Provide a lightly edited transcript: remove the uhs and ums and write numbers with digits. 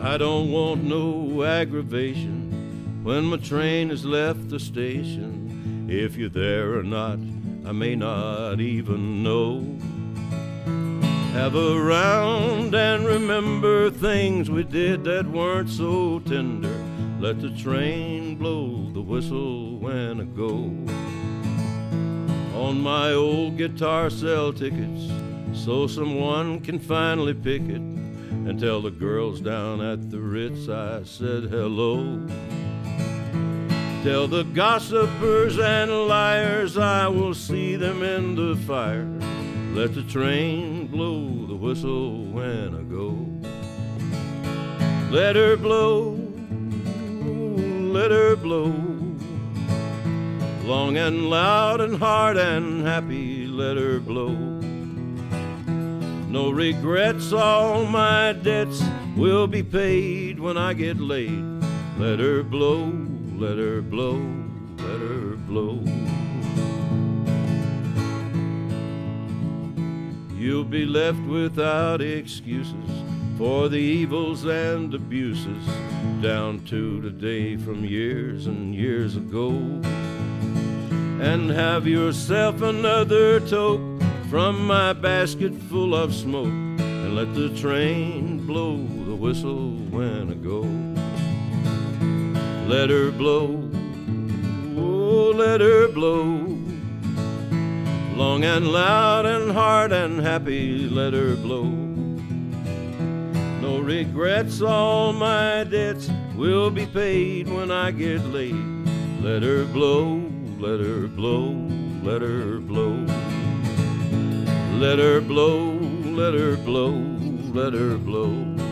I don't want no aggravation when my train has left the station. If you're there or not, I may not even know. Have a round and remember things we did that weren't so tender. Let the train blow the whistle when I go. On my old guitar, sell tickets so someone can finally pick it and tell the girls down at the Ritz I said hello. Tell the gossipers and liars I will see them in the fire. Let the train blow the whistle when I go. Let her blow, let her blow, long and loud and hard and happy, let her blow. No regrets, all my debts will be paid when I get laid. Let her blow, let her blow, let her blow. You'll be left without excuses for the evils and abuses down to today from years and years ago. And have yourself another toke from my basket full of smoke, and let the train blow the whistle when I go. Let her blow, oh, let her blow, long and loud and hard and happy, let her blow. No regrets, all my debts will be paid when I get laid. Let her blow, let her blow, let her blow. Let her blow, let her blow, let her blow.